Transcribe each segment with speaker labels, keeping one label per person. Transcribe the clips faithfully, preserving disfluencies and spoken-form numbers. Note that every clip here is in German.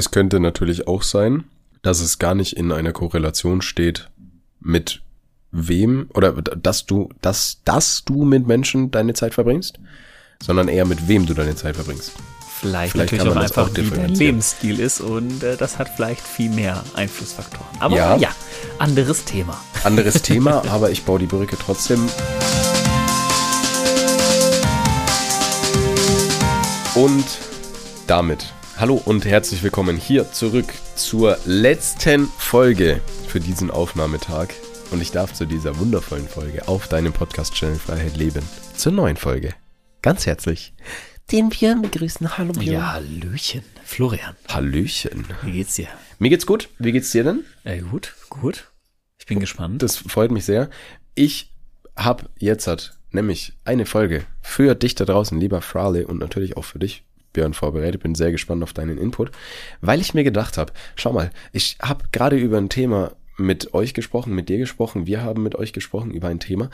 Speaker 1: Es könnte natürlich auch sein, dass es gar nicht in einer Korrelation steht mit wem oder dass du, dass, dass du mit Menschen deine Zeit verbringst, sondern eher mit wem du deine Zeit verbringst.
Speaker 2: Vielleicht,
Speaker 1: Vielleicht
Speaker 2: natürlich
Speaker 1: kann man
Speaker 2: auch
Speaker 1: das
Speaker 2: einfach,
Speaker 1: auch
Speaker 2: wie dein
Speaker 1: differenzieren.
Speaker 2: Lebensstil ist und äh, das hat vielleicht viel mehr Einflussfaktoren. Aber
Speaker 1: Ja.
Speaker 2: ja, anderes Thema.
Speaker 1: Anderes Thema, aber ich baue die Brücke trotzdem. Und damit hallo und herzlich willkommen hier zurück zur letzten Folge für diesen Aufnahmetag. Und ich darf zu dieser wundervollen Folge auf deinem Podcast-Channel Freiheit leben, zur neuen Folge, ganz herzlich den wir begrüßen. Hallo Björn.
Speaker 2: Ja, Hallöchen. Florian,
Speaker 1: Hallöchen.
Speaker 2: wie geht's dir?
Speaker 1: Mir geht's gut. Wie geht's dir denn?
Speaker 2: Äh, gut, gut. Ich bin gespannt.
Speaker 1: Das freut mich sehr. Ich habe jetzt hat nämlich eine Folge für dich da draußen, lieber Frale, und natürlich auch für dich, Björn, vorbereitet. Bin sehr gespannt auf deinen Input, weil ich mir gedacht habe, schau mal, ich habe gerade über ein Thema mit euch gesprochen, mit dir gesprochen, wir haben mit euch gesprochen über ein Thema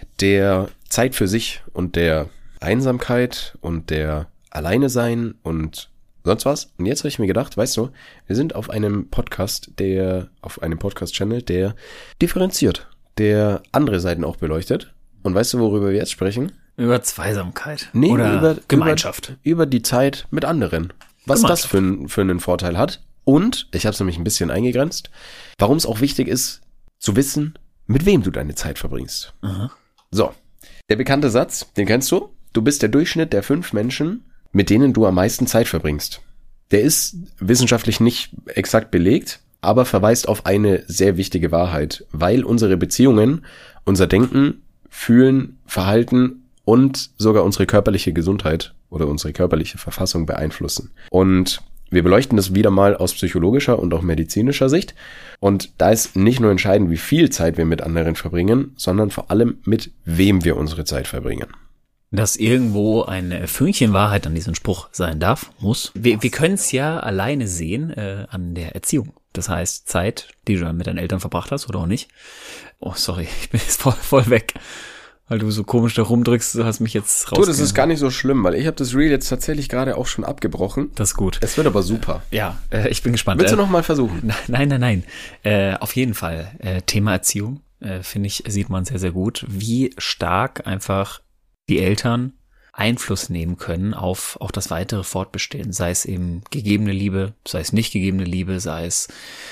Speaker 1: der Zeit für sich und der Einsamkeit und der Alleine sein und sonst was. Und jetzt habe ich mir gedacht, weißt du, wir sind auf einem Podcast, der, auf einem Podcast-Channel, der differenziert, der andere Seiten auch beleuchtet. Und weißt du, worüber wir jetzt sprechen?
Speaker 2: Über Zweisamkeit.
Speaker 1: Nee,
Speaker 2: oder
Speaker 1: über
Speaker 2: Gemeinschaft.
Speaker 1: Über, über die Zeit mit anderen. Was das für, ein, für einen Vorteil hat. Und, ich habe es nämlich ein bisschen eingegrenzt, warum es auch wichtig ist, zu wissen, mit wem du deine Zeit verbringst.
Speaker 2: Aha.
Speaker 1: So, der bekannte Satz, den kennst du? Du bist der Durchschnitt der fünf Menschen, mit denen du am meisten Zeit verbringst. Der ist wissenschaftlich nicht exakt belegt, aber verweist auf eine sehr wichtige Wahrheit, weil unsere Beziehungen, unser Denken, Fühlen, Verhalten und sogar unsere körperliche Gesundheit oder unsere körperliche Verfassung beeinflussen. Und wir beleuchten das wieder mal aus psychologischer und auch medizinischer Sicht. Und da ist nicht nur entscheidend, wie viel Zeit wir mit anderen verbringen, sondern vor allem mit wem wir unsere Zeit verbringen.
Speaker 2: Dass irgendwo ein Fünkchen Wahrheit an diesem Spruch sein darf, muss. Wir, wir können es ja alleine sehen äh, an der Erziehung. Das heißt, Zeit, die du dann mit deinen Eltern verbracht hast oder auch nicht. Oh, sorry, ich bin jetzt voll, voll weg. Weil du so komisch da rumdrückst, du hast mich jetzt raus.
Speaker 1: Du, das ist gar nicht so schlimm, weil ich habe das Reel jetzt tatsächlich gerade auch schon abgebrochen.
Speaker 2: Das ist gut.
Speaker 1: Es wird aber super.
Speaker 2: Ja, äh, ich bin gespannt.
Speaker 1: Willst du
Speaker 2: äh,
Speaker 1: noch mal versuchen?
Speaker 2: Nein, nein, nein. Äh, auf jeden Fall. Äh, Thema Erziehung, äh, finde ich, sieht man sehr, sehr gut, wie stark einfach die Eltern Einfluss nehmen können auf auch das weitere Fortbestehen, sei es eben gegebene Liebe, sei es nicht gegebene Liebe, sei es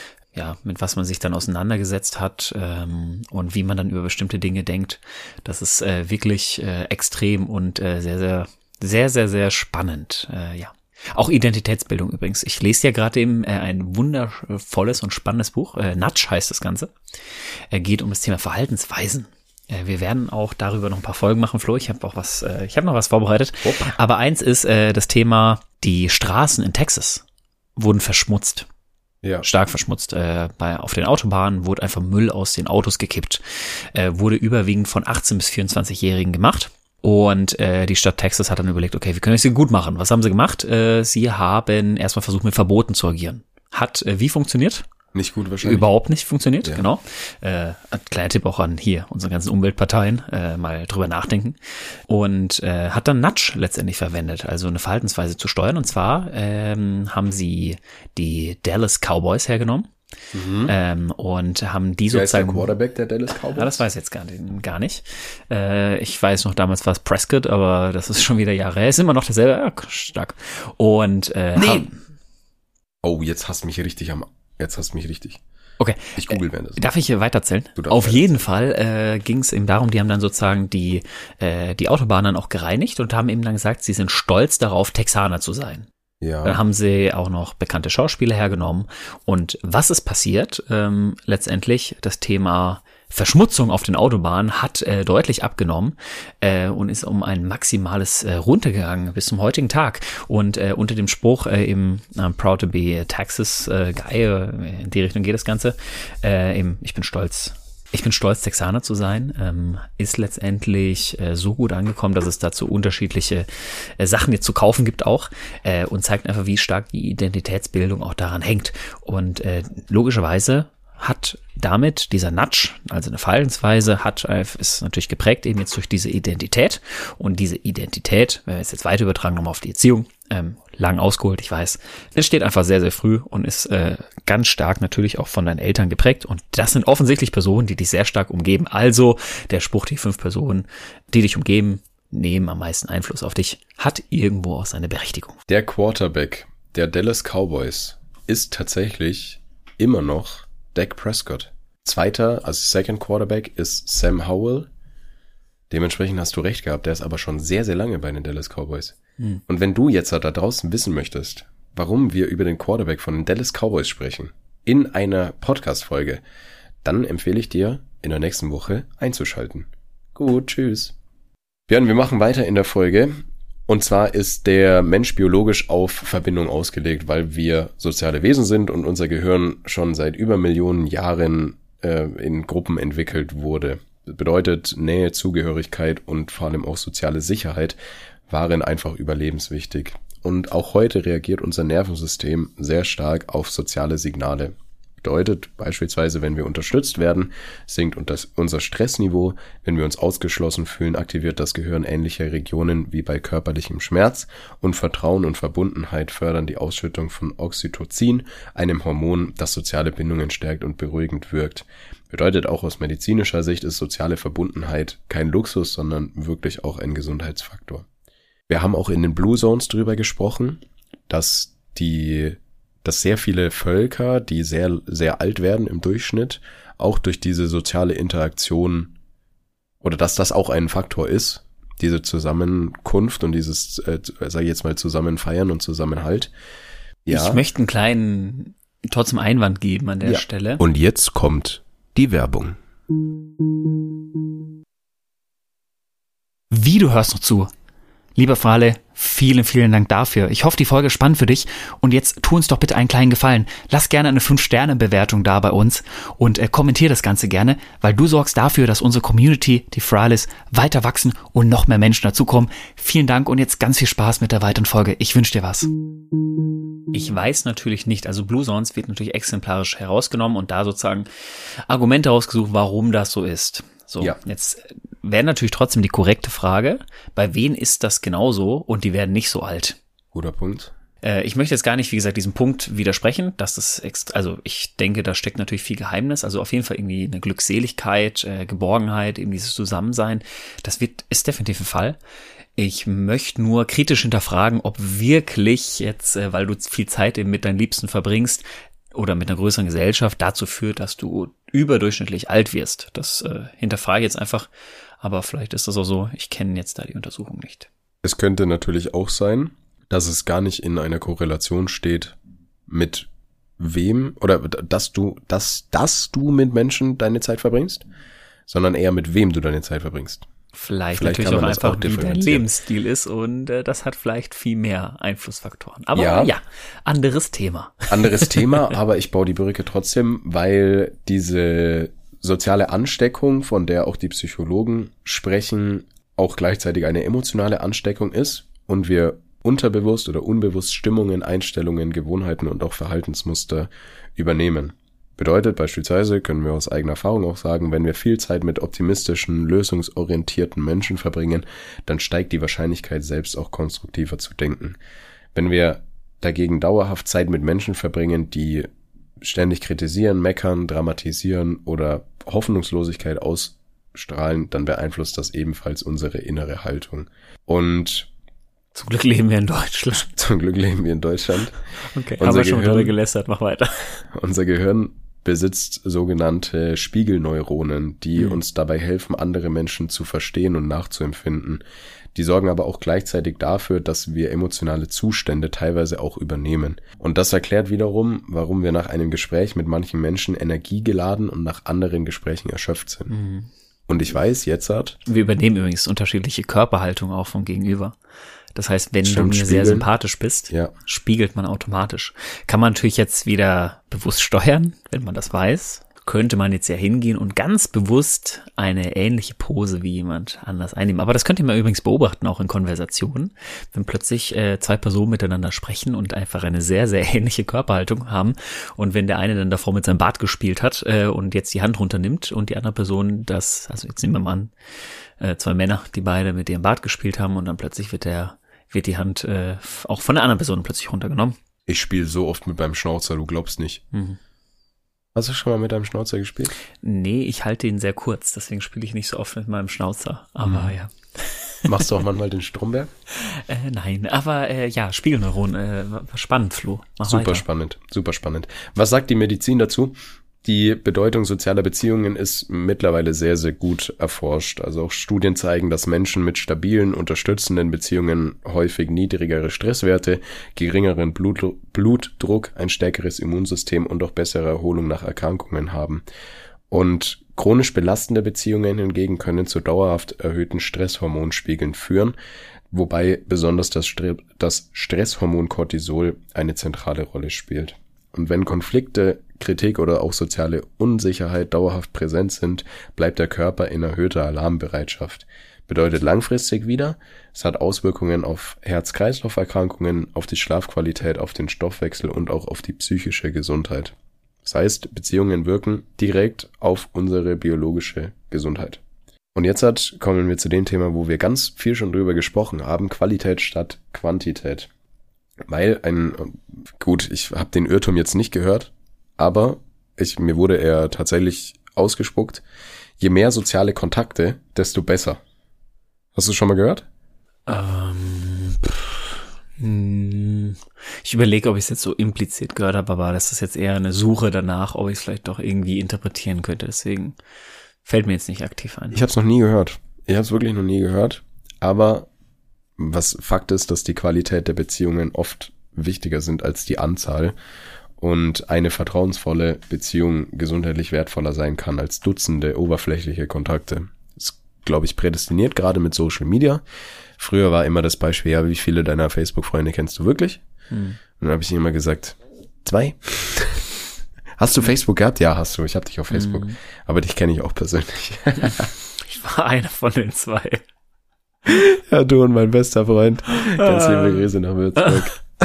Speaker 2: ja mit was man sich dann auseinandergesetzt hat ähm, und wie man dann über bestimmte Dinge denkt. Das ist äh, wirklich äh, extrem und äh, sehr, sehr, sehr, sehr, sehr spannend. Äh, ja. Auch Identitätsbildung übrigens. Ich lese ja gerade eben äh, ein wundervolles und spannendes Buch. Äh, Nudge heißt das Ganze. Er äh, geht um das Thema Verhaltensweisen. Wir werden auch darüber noch ein paar Folgen machen, Flo. Ich habe auch was, äh, ich habe noch was vorbereitet. Opa. Aber eins ist äh, das Thema: Die Straßen in Texas wurden verschmutzt,
Speaker 1: ja.
Speaker 2: stark verschmutzt. Äh, bei auf den Autobahnen wurde einfach Müll aus den Autos gekippt. Äh, wurde überwiegend von achtzehn bis vierundzwanzig-Jährigen gemacht. Und äh, die Stadt Texas hat dann überlegt, okay, wie können wir es gut machen? Was haben sie gemacht? Äh, sie haben erstmal versucht, mit Verboten zu agieren. Hat äh, wie funktioniert?
Speaker 1: Nicht gut wahrscheinlich.
Speaker 2: Überhaupt nicht funktioniert,
Speaker 1: ja.
Speaker 2: Genau. Äh, kleiner Tipp auch an hier, unsere ganzen Umweltparteien, äh, mal drüber nachdenken. Und äh, hat dann Nudge letztendlich verwendet, also eine Verhaltensweise zu steuern. Und zwar ähm, haben sie die Dallas Cowboys hergenommen mhm. ähm, und haben die
Speaker 1: Wer
Speaker 2: sozusagen...
Speaker 1: ist der Quarterback der Dallas Cowboys?
Speaker 2: Ja, das weiß ich jetzt gar nicht. Gar nicht. Äh, ich weiß noch, damals war es Prescott, aber das ist schon wieder Jahre her. Ist immer noch derselbe, ja, stark. Und äh,
Speaker 1: nee.
Speaker 2: haben,
Speaker 1: Oh, jetzt hast du mich richtig am... Jetzt hast du mich richtig.
Speaker 2: Okay.
Speaker 1: Ich google währenddessen.
Speaker 2: Darf ich hier weiterzählen? Auf jeden Fall äh, ging es eben darum, die haben dann sozusagen die äh, die Autobahn dann auch gereinigt und haben eben dann gesagt, sie sind stolz darauf, Texaner zu sein.
Speaker 1: Ja.
Speaker 2: Dann haben sie auch noch bekannte Schauspieler hergenommen. Und was ist passiert? Ähm, letztendlich das Thema Verschmutzung auf den Autobahnen hat äh, deutlich abgenommen äh, und ist um ein maximales äh, runtergegangen bis zum heutigen Tag. Und äh, unter dem Spruch äh, eben I'm proud to be a Texas äh, guy, äh, in die Richtung geht das Ganze, äh, eben ich bin stolz, ich bin stolz, Texaner zu sein, ähm, ist letztendlich äh, so gut angekommen, dass es dazu unterschiedliche äh, Sachen jetzt zu kaufen gibt auch äh, und zeigt einfach, wie stark die Identitätsbildung auch daran hängt. Und äh, logischerweise hat damit dieser Nudge, also eine Verhaltensweise, hat ist natürlich geprägt eben jetzt durch diese Identität. Und diese Identität, wenn wir es jetzt weiter übertragen nochmal auf die Erziehung, ähm, lang ausgeholt, ich weiß. Entsteht einfach sehr, sehr früh und ist äh, ganz stark natürlich auch von deinen Eltern geprägt. Und das sind offensichtlich Personen, die dich sehr stark umgeben. Also der Spruch, die fünf Personen, die dich umgeben, nehmen am meisten Einfluss auf dich, hat irgendwo auch seine Berechtigung.
Speaker 1: Der Quarterback der Dallas Cowboys ist tatsächlich immer noch Dak Prescott. Zweiter, also Second Quarterback, ist Sam Howell. Dementsprechend hast du recht gehabt, der ist aber schon sehr, sehr lange bei den Dallas Cowboys. Hm. Und wenn du jetzt da draußen wissen möchtest, warum wir über den Quarterback von den Dallas Cowboys sprechen, in einer Podcast-Folge, dann empfehle ich dir, in der nächsten Woche einzuschalten. Gut, tschüss. Björn, wir machen weiter in der Folge. Und zwar ist der Mensch biologisch auf Verbindung ausgelegt, weil wir soziale Wesen sind und unser Gehirn schon seit über Millionen Jahren äh, in Gruppen entwickelt wurde. Das bedeutet, Nähe, Zugehörigkeit und vor allem auch soziale Sicherheit waren einfach überlebenswichtig. Und auch heute reagiert unser Nervensystem sehr stark auf soziale Signale. Bedeutet beispielsweise, wenn wir unterstützt werden, sinkt unser Stressniveau. Wenn wir uns ausgeschlossen fühlen, aktiviert das Gehirn ähnliche Regionen wie bei körperlichem Schmerz. Und Vertrauen und Verbundenheit fördern die Ausschüttung von Oxytocin, einem Hormon, das soziale Bindungen stärkt und beruhigend wirkt. Bedeutet auch aus medizinischer Sicht ist soziale Verbundenheit kein Luxus, sondern wirklich auch ein Gesundheitsfaktor. Wir haben auch in den Blue Zones drüber gesprochen, dass die dass sehr viele Völker, die sehr, sehr alt werden im Durchschnitt, auch durch diese soziale Interaktion oder dass das auch ein Faktor ist, diese Zusammenkunft und dieses, äh, sag ich jetzt mal, Zusammenfeiern und Zusammenhalt. Ja.
Speaker 2: Ich möchte einen kleinen, trotzdem Einwand geben an der
Speaker 1: ja.
Speaker 2: Stelle.
Speaker 1: Und jetzt kommt die Werbung.
Speaker 2: Wie, du hörst noch zu? Lieber Frale, vielen, vielen Dank dafür. Ich hoffe, die Folge ist spannend für dich. Und jetzt tu uns doch bitte einen kleinen Gefallen. Lass gerne eine fünf Sterne Bewertung da bei uns und äh, kommentier das Ganze gerne, weil du sorgst dafür, dass unsere Community, die Frales, weiter wachsen und noch mehr Menschen dazukommen. Vielen Dank und jetzt ganz viel Spaß mit der weiteren Folge. Ich wünsche dir was. Ich weiß natürlich nicht, also Blue Zones wird natürlich exemplarisch herausgenommen und da sozusagen Argumente rausgesucht, warum das so ist. So, ja. Jetzt wäre natürlich trotzdem die korrekte Frage, bei wem ist das genauso und die werden nicht so alt?
Speaker 1: Guter Punkt.
Speaker 2: Äh, ich möchte jetzt gar nicht, wie gesagt, diesem Punkt widersprechen, dass das extra, also ich denke, da steckt natürlich viel Geheimnis, also auf jeden Fall irgendwie eine Glückseligkeit, äh, Geborgenheit, eben dieses Zusammensein, das wird, ist definitiv ein Fall. Ich möchte nur kritisch hinterfragen, ob wirklich jetzt, äh, weil du viel Zeit eben mit deinen Liebsten verbringst, oder mit einer größeren Gesellschaft dazu führt, dass du überdurchschnittlich alt wirst. Das äh, hinterfrage ich jetzt einfach, aber vielleicht ist das auch so, ich kenne jetzt da die Untersuchung nicht.
Speaker 1: Es könnte natürlich auch sein, dass es gar nicht in einer Korrelation steht mit wem, oder dass du, dass, dass du mit Menschen deine Zeit verbringst, sondern eher mit wem du deine Zeit verbringst.
Speaker 2: Vielleicht, vielleicht natürlich auch einfach, auch wie dein Lebensstil ist und äh, das hat vielleicht viel mehr Einflussfaktoren. Aber ja, ja, anderes Thema.
Speaker 1: Anderes Thema, aber ich baue die Brücke trotzdem, weil diese soziale Ansteckung, von der auch die Psychologen sprechen, auch gleichzeitig eine emotionale Ansteckung ist und wir unterbewusst oder unbewusst Stimmungen, Einstellungen, Gewohnheiten und auch Verhaltensmuster übernehmen. Bedeutet beispielsweise, können wir aus eigener Erfahrung auch sagen, wenn wir viel Zeit mit optimistischen, lösungsorientierten Menschen verbringen, dann steigt die Wahrscheinlichkeit, selbst auch konstruktiver zu denken. Wenn wir dagegen dauerhaft Zeit mit Menschen verbringen, die ständig kritisieren, meckern, dramatisieren oder Hoffnungslosigkeit ausstrahlen, dann beeinflusst das ebenfalls unsere innere Haltung. Und
Speaker 2: zum Glück leben wir in Deutschland.
Speaker 1: Zum Glück leben wir in Deutschland.
Speaker 2: Okay, haben wir schon drüber gelästert, mach weiter.
Speaker 1: Unser Gehirn besitzt sogenannte Spiegelneuronen, die mhm. uns dabei helfen, andere Menschen zu verstehen und nachzuempfinden. Die sorgen aber auch gleichzeitig dafür, dass wir emotionale Zustände teilweise auch übernehmen. Und das erklärt wiederum, warum wir nach einem Gespräch mit manchen Menschen energiegeladen und nach anderen Gesprächen erschöpft sind. Mhm. Und ich weiß, jetzt hat...
Speaker 2: Wir übernehmen übrigens unterschiedliche Körperhaltung auch vom Gegenüber. Das heißt, wenn Stimmt, du mir sehr sympathisch bist,
Speaker 1: ja.
Speaker 2: spiegelt man automatisch. Kann man natürlich jetzt wieder bewusst steuern, wenn man das weiß. Könnte man jetzt ja hingehen und ganz bewusst eine ähnliche Pose wie jemand anders einnehmen. Aber das könnt ihr mal übrigens beobachten, auch in Konversationen. Wenn plötzlich äh, zwei Personen miteinander sprechen und einfach eine sehr, sehr ähnliche Körperhaltung haben und wenn der eine dann davor mit seinem Bart gespielt hat äh, und jetzt die Hand runternimmt und die andere Person das, also jetzt nehmen wir mal an, äh, zwei Männer, die beide mit ihrem Bart gespielt haben und dann plötzlich wird der wird die Hand äh, auch von der anderen Person plötzlich runtergenommen.
Speaker 1: Ich spiele so oft mit meinem Schnauzer, du glaubst nicht.
Speaker 2: Mhm.
Speaker 1: Hast du schon mal mit deinem Schnauzer gespielt?
Speaker 2: Nee, ich halte ihn sehr kurz, deswegen spiele ich nicht so oft mit meinem Schnauzer. Aber mhm. ja.
Speaker 1: Machst du auch manchmal den Stromberg?
Speaker 2: Äh, nein, aber äh, ja, Spiegelneuronen, äh, spannend, Flo. Mach
Speaker 1: super
Speaker 2: weiter.
Speaker 1: spannend, super spannend. Was sagt die Medizin dazu? Die Bedeutung sozialer Beziehungen ist mittlerweile sehr, sehr gut erforscht. Also auch Studien zeigen, dass Menschen mit stabilen, unterstützenden Beziehungen häufig niedrigere Stresswerte, geringeren Blut, Blutdruck, ein stärkeres Immunsystem und auch bessere Erholung nach Erkrankungen haben. Und chronisch belastende Beziehungen hingegen können zu dauerhaft erhöhten Stresshormonspiegeln führen, wobei besonders das, Stre- das Stresshormon Cortisol eine zentrale Rolle spielt. Und wenn Konflikte, Kritik oder auch soziale Unsicherheit dauerhaft präsent sind, bleibt der Körper in erhöhter Alarmbereitschaft. Bedeutet langfristig wieder, es hat Auswirkungen auf Herz-Kreislauf-Erkrankungen, auf die Schlafqualität, auf den Stoffwechsel und auch auf die psychische Gesundheit. Das heißt, Beziehungen wirken direkt auf unsere biologische Gesundheit. Und jetzt hat, kommen wir zu dem Thema, wo wir ganz viel schon drüber gesprochen haben, Qualität statt Quantität. Weil ein, gut, ich habe den Irrtum jetzt nicht gehört, aber ich, mir wurde er tatsächlich ausgespuckt, je mehr soziale Kontakte, desto besser. Hast du schon mal gehört?
Speaker 2: Ähm, pff, ich überlege, ob ich es jetzt so implizit gehört habe, aber das ist jetzt eher eine Suche danach, ob ich es vielleicht doch irgendwie interpretieren könnte. Deswegen fällt mir jetzt nicht aktiv ein.
Speaker 1: Ich habe es noch nie gehört. Ich habe es wirklich noch nie gehört, aber was Fakt ist, dass die Qualität der Beziehungen oft wichtiger sind als die Anzahl und eine vertrauensvolle Beziehung gesundheitlich wertvoller sein kann als Dutzende oberflächliche Kontakte. Das ist, glaube ich, prädestiniert, gerade mit Social Media. Früher war immer das Beispiel, ja, wie viele deiner Facebook-Freunde kennst du wirklich? Hm. Und dann habe ich immer gesagt, zwei. Hast du Facebook gehabt? Ja, hast du. Ich habe dich auf Facebook. Hm. Aber dich kenne ich auch persönlich.
Speaker 2: Ich war einer von den zwei.
Speaker 1: Ja, du und mein bester Freund. Ganz liebe Grüße nach Würzburg.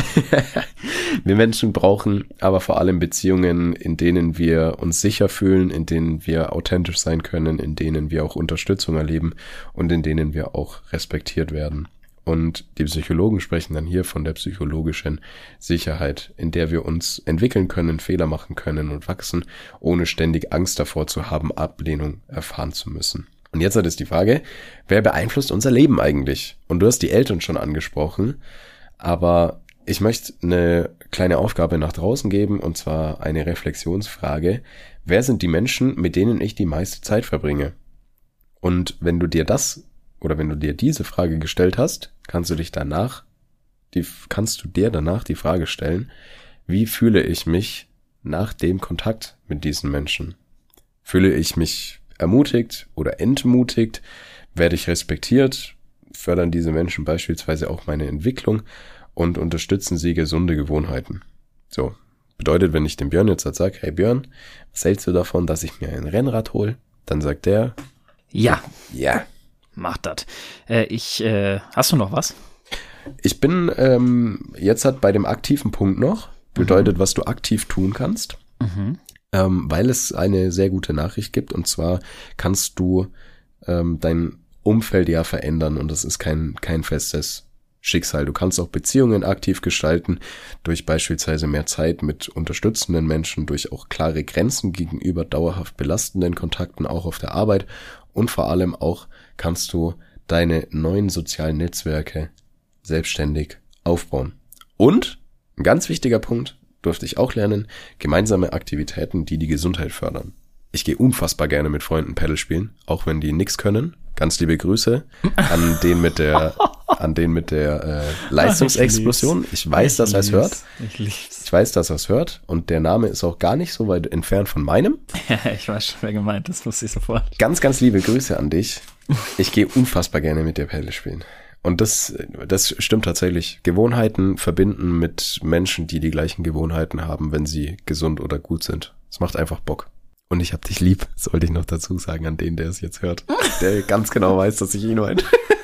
Speaker 1: Wir Menschen brauchen aber vor allem Beziehungen, in denen wir uns sicher fühlen, in denen wir authentisch sein können, in denen wir auch Unterstützung erleben und in denen wir auch respektiert werden. Und die Psychologen sprechen dann hier von der psychologischen Sicherheit, in der wir uns entwickeln können, Fehler machen können und wachsen, ohne ständig Angst davor zu haben, Ablehnung erfahren zu müssen. Und jetzt hat es die Frage, wer beeinflusst unser Leben eigentlich? Und du hast die Eltern schon angesprochen, aber ich möchte eine kleine Aufgabe nach draußen geben, und zwar eine Reflexionsfrage. Wer sind die Menschen, mit denen ich die meiste Zeit verbringe? Und wenn du dir das oder wenn du dir diese Frage gestellt hast, kannst du dich danach, die, kannst du dir danach die Frage stellen, wie fühle ich mich nach dem Kontakt mit diesen Menschen? Fühle ich mich ermutigt oder entmutigt? Werde ich respektiert? Fördern diese Menschen beispielsweise auch meine Entwicklung und unterstützen sie gesunde Gewohnheiten? So, bedeutet, wenn ich dem Björn jetzt halt sage, hey Björn, was hältst du davon, dass ich mir ein Rennrad hole? Dann sagt der,
Speaker 2: ja,
Speaker 1: ja,
Speaker 2: mach das. Äh, ich, äh, hast du noch was?
Speaker 1: Ich bin ähm, jetzt halt bei dem aktiven Punkt noch, bedeutet, mhm. was du aktiv tun kannst.
Speaker 2: Mhm.
Speaker 1: Ähm, weil es eine sehr gute Nachricht gibt, und zwar kannst du ähm, dein Umfeld ja verändern, und das ist kein kein festes Schicksal. Du kannst auch Beziehungen aktiv gestalten, durch beispielsweise mehr Zeit mit unterstützenden Menschen, durch auch klare Grenzen gegenüber dauerhaft belastenden Kontakten, auch auf der Arbeit, und vor allem auch kannst du deine neuen sozialen Netzwerke selbstständig aufbauen. Und, ein ganz wichtiger Punkt, durfte ich auch lernen, gemeinsame Aktivitäten, die die Gesundheit fördern. Ich gehe unfassbar gerne mit Freunden Paddle spielen, auch wenn die nix können. Ganz liebe Grüße an den mit der an den mit der äh, Leistungsexplosion. Ich weiß, ich dass er es hört.
Speaker 2: Ich lieb's.
Speaker 1: Ich weiß, dass er es hört, und der Name ist auch gar nicht so weit entfernt von meinem.
Speaker 2: Ja, ich weiß schon, wer gemeint ist, wusste ich sofort.
Speaker 1: Ganz, ganz liebe Grüße an dich. Ich gehe unfassbar gerne mit dir Paddle spielen. Und das, das stimmt tatsächlich. Gewohnheiten verbinden mit Menschen, die die gleichen Gewohnheiten haben, wenn sie gesund oder gut sind. Es macht einfach Bock. Und ich hab dich lieb, sollte ich noch dazu sagen, an den, der es jetzt hört. Der ganz genau weiß, dass ich ihn meine.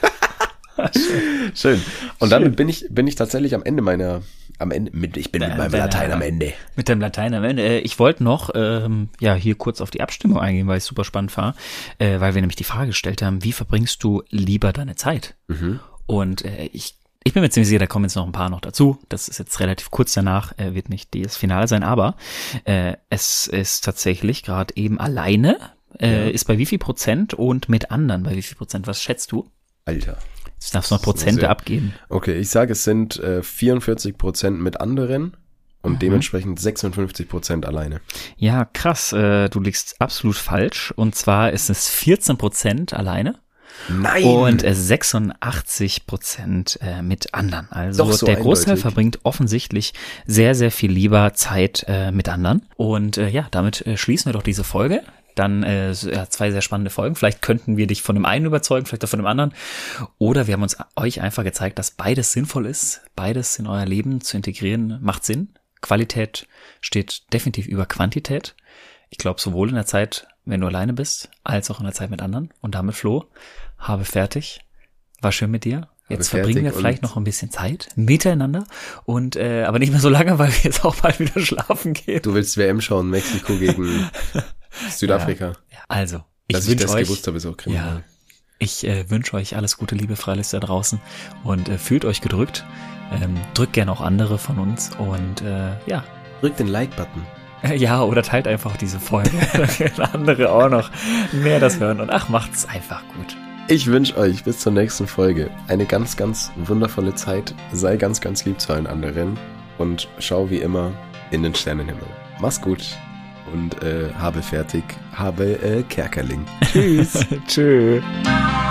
Speaker 1: Schön. Schön. Und Schön. damit bin ich, bin ich tatsächlich am Ende meiner, am Ende, mit, ich bin mit meinem Latein am Ende.
Speaker 2: Mit dem Latein am Ende. Ich wollte noch, ähm, ja, hier kurz auf die Abstimmung eingehen, weil ich super spannend war, äh, weil wir nämlich die Frage gestellt haben, wie verbringst du lieber deine Zeit?
Speaker 1: Mhm.
Speaker 2: Und äh, ich ich bin mir ziemlich sicher, da kommen jetzt noch ein paar noch dazu. Das ist jetzt relativ kurz danach, äh, wird nicht das Finale sein, aber äh, es ist tatsächlich gerade eben alleine, äh, ja. ist bei wie viel Prozent und mit anderen bei wie viel Prozent? Was schätzt du?
Speaker 1: Alter.
Speaker 2: Jetzt darfst du noch Prozente abgeben.
Speaker 1: Okay, ich sage, es sind äh, vierundvierzig Prozent mit anderen und mhm. dementsprechend sechsundfünfzig Prozent alleine.
Speaker 2: Ja, krass, äh, du liegst absolut falsch. Und zwar ist es vierzehn Prozent alleine.
Speaker 1: Nein!
Speaker 2: Und äh, sechsundachtzig Prozent äh, mit anderen. Also
Speaker 1: Doch so
Speaker 2: der Großteil
Speaker 1: eindeutig.
Speaker 2: verbringt offensichtlich sehr, sehr viel lieber Zeit äh, mit anderen. Und äh, ja, damit äh, schließen wir doch diese Folge. Dann äh, ja, zwei sehr spannende Folgen. Vielleicht könnten wir dich von dem einen überzeugen, vielleicht auch von dem anderen. Oder wir haben uns euch einfach gezeigt, dass beides sinnvoll ist. Beides in euer Leben zu integrieren macht Sinn. Qualität steht definitiv über Quantität. Ich glaube, sowohl in der Zeit, wenn du alleine bist, als auch in der Zeit mit anderen. Und damit, Flo, habe fertig. War schön mit dir. Jetzt verbringen wir vielleicht noch ein bisschen Zeit miteinander und äh, aber nicht mehr so lange, weil wir jetzt auch bald wieder schlafen gehen.
Speaker 1: Du willst W M schauen, Mexiko gegen Südafrika.
Speaker 2: Ja, also, ich
Speaker 1: Dass ich
Speaker 2: wünsche
Speaker 1: das
Speaker 2: euch,
Speaker 1: gewusst habe, ist auch kriminal.
Speaker 2: ja, ich äh, wünsche euch alles Gute, liebe Freiliste da draußen und äh, fühlt euch gedrückt. Ähm, drückt gerne auch andere von uns und äh, ja.
Speaker 1: Drückt den Like-Button.
Speaker 2: Ja, oder teilt einfach diese Folge, damit andere auch noch mehr das hören und ach, macht's einfach gut.
Speaker 1: Ich wünsche euch bis zur nächsten Folge eine ganz, ganz wundervolle Zeit. Sei ganz, ganz lieb zu allen anderen und schau wie immer in den Sternenhimmel. Mach's gut und äh, habe fertig, habe äh, Kerkerling.
Speaker 2: Tschüss. Tschö.